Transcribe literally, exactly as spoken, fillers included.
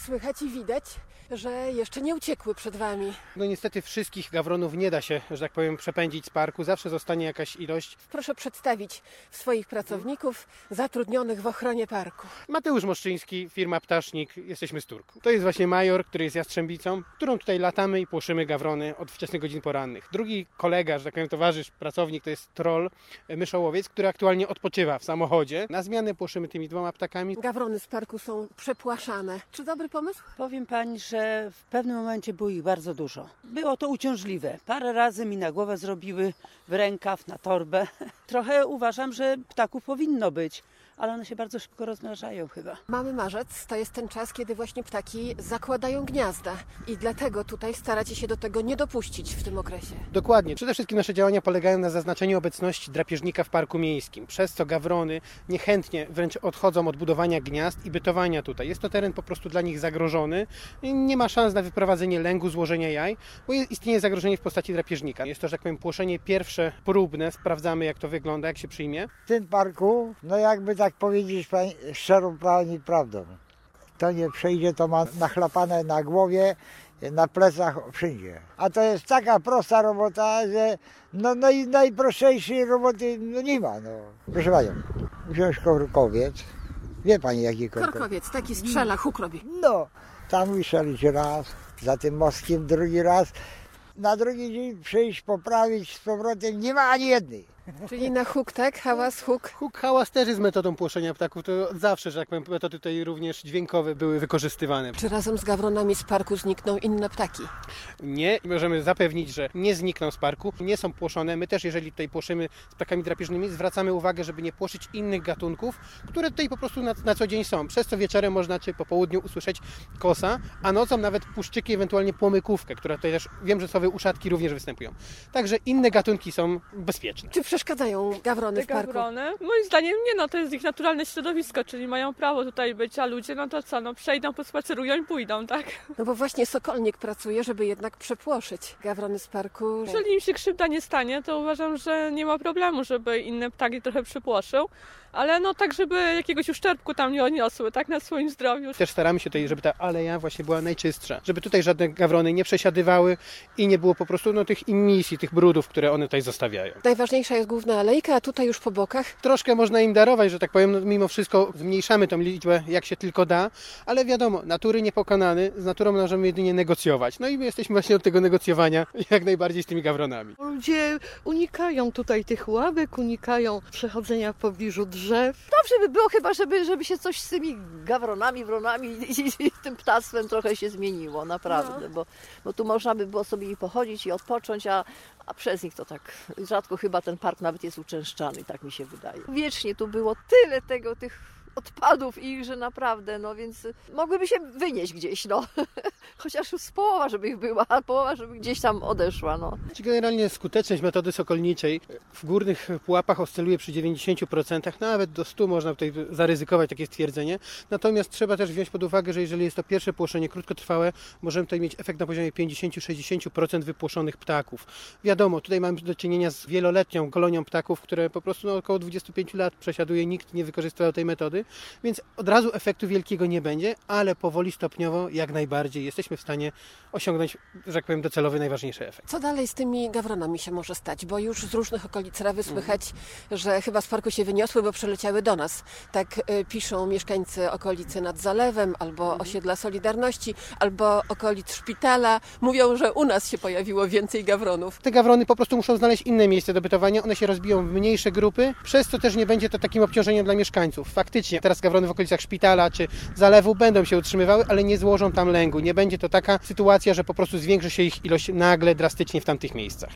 słychać i widać, że jeszcze nie uciekły przed wami. No niestety wszystkich gawronów nie da się, że tak powiem, przepędzić z parku. Zawsze zostanie jakaś ilość. Proszę przedstawić swoich pracowników zatrudnionych w ochronie parku. Mateusz Moszczyński, firma Ptasznik, jesteśmy z Turku. To jest właśnie major, który jest jastrzębicą, którą tutaj latamy i płoszymy gawrony od wczesnych godzin porannych. Drugi kolega, że tak powiem, towarzysz, pracownik to jest troll, myszołowiec, który aktualnie odpoczywa w samochodzie. Na zmianę płoszymy tymi dwoma ptakami. Gawrony z parku są przepłaszane. Czy dobry pomysł? Powiem pani, że w pewnym momencie było ich bardzo dużo. Było to uciążliwe. Parę razy mi na głowę zrobiły w rękaw, na torbę. Trochę uważam, że ptaków powinno być, ale one się bardzo szybko rozmnażają chyba. Mamy marzec, to jest ten czas, kiedy właśnie ptaki zakładają gniazda i dlatego tutaj staracie się do tego nie dopuścić w tym okresie. Dokładnie. Przede wszystkim nasze działania polegają na zaznaczeniu obecności drapieżnika w parku miejskim, przez co gawrony niechętnie wręcz odchodzą od budowania gniazd i bytowania tutaj. Jest to teren po prostu dla nich zagrożony. Nie ma szans na wyprowadzenie lęgu, złożenia jaj, bo istnieje zagrożenie w postaci drapieżnika. Jest to, że tak powiem, płoszenie pierwsze próbne. Sprawdzamy, jak to wygląda, jak się przyjmie. W tym parku, no jakby tak powiedzieć pani, szczerą pani prawdą, kto nie przejdzie, to ma nachlapane na głowie, na plecach, wszędzie. A to jest taka prosta robota, że no, no i najprostszej roboty no nie ma. No. Proszę panią, wziąć korkowiec, wie pani jaki korkowiec? Korkowiec, taki strzela, huk robi. No, tam wystrzelić raz, za tym mostkiem drugi raz, na drugi dzień przyjść, poprawić z powrotem, nie ma ani jednej. Czyli na huk, tak? Hałas, huk. Huk, hałas też jest metodą płoszenia ptaków. To od zawsze, że tak powiem, metody tutaj również dźwiękowe były wykorzystywane. Czy razem z gawronami z parku znikną inne ptaki? Nie, możemy zapewnić, że nie znikną z parku, nie są płoszone. My też, jeżeli tutaj płoszymy z ptakami drapieżnymi, zwracamy uwagę, żeby nie płoszyć innych gatunków, które tutaj po prostu na, na co dzień są. Przez co wieczorem można czy po południu usłyszeć kosa, a nocą nawet puszczyki, ewentualnie płomykówkę, która tutaj też, wiem, że sobie uszatki również występują. Także inne gatunki są bezpieczne. Czy przeszkadzają gawrony Te w parku? gawrony? Moim zdaniem nie, no to jest ich naturalne środowisko, czyli mają prawo tutaj być, a ludzie no to co, no przejdą, pospacerują i pójdą, tak? No bo właśnie Sokolnik pracuje, żeby jednak przepłoszyć gawrony z parku. Jeżeli im się krzywda nie stanie, to uważam, że nie ma problemu, żeby inne ptaki trochę przypłoszył, ale no tak, żeby jakiegoś uszczerbku tam nie odniosły, tak, na swoim zdrowiu. Też staramy się tutaj, żeby ta aleja właśnie była najczystsza, żeby tutaj żadne gawrony nie przesiadywały i nie było po prostu no, tych imisji, tych brudów, które one tutaj zostawiają. Najważniejsza jest główna alejka, a tutaj już po bokach. Troszkę można im darować, że tak powiem, no, mimo wszystko zmniejszamy tą liczbę jak się tylko da, ale wiadomo, natury niepokonany, z naturą możemy jedynie negocjować. No i my jesteśmy właśnie od tego negocjowania jak najbardziej z tymi gawronami. Ludzie unikają tutaj tych ławek, unikają przechodzenia w pobliżu drzew. Dobrze by było chyba, żeby, żeby się coś z tymi gawronami, wronami i, i, i tym ptactwem trochę się zmieniło, naprawdę, bo, bo tu można by było sobie i pochodzić i odpocząć, a, a przez nich to tak rzadko chyba ten park nawet jest uczęszczany, tak mi się wydaje. Wiecznie tu było tyle tego, tych odpadów ich, że naprawdę, no więc mogłyby się wynieść gdzieś, no. Chociaż z połowa, żeby ich była, a połowa, żeby gdzieś tam odeszła, no. Generalnie skuteczność metody sokolniczej w górnych pułapach oscyluje przy dziewięćdziesięciu procentach, nawet do stu procent można tutaj zaryzykować takie stwierdzenie. Natomiast trzeba też wziąć pod uwagę, że jeżeli jest to pierwsze płoszenie krótkotrwałe, możemy tutaj mieć efekt na poziomie pięćdziesiąt do sześćdziesięciu procent wypłoszonych ptaków. Wiadomo, tutaj mamy do czynienia z wieloletnią kolonią ptaków, które po prostu no, około dwudziestu pięciu lat przesiaduje, nikt nie wykorzystywał tej metody. Więc od razu efektu wielkiego nie będzie, ale powoli, stopniowo, jak najbardziej jesteśmy w stanie osiągnąć, że tak powiem, docelowy, najważniejszy efekt. Co dalej z tymi gawronami się może stać? Bo już z różnych okolic Rawy słychać, że chyba z parku się wyniosły, bo przyleciały do nas. Tak y, piszą mieszkańcy okolicy nad Zalewem, albo osiedla Solidarności, albo okolic szpitala. Mówią, że u nas się pojawiło więcej gawronów. Te gawrony po prostu muszą znaleźć inne miejsce do bytowania, one się rozbiją w mniejsze grupy, przez co też nie będzie to takim obciążeniem dla mieszkańców. Faktycznie, teraz gawrony w okolicach szpitala czy zalewu będą się utrzymywały, ale nie złożą tam lęgu. Nie będzie to taka sytuacja, że po prostu zwiększy się ich ilość nagle, drastycznie w tamtych miejscach.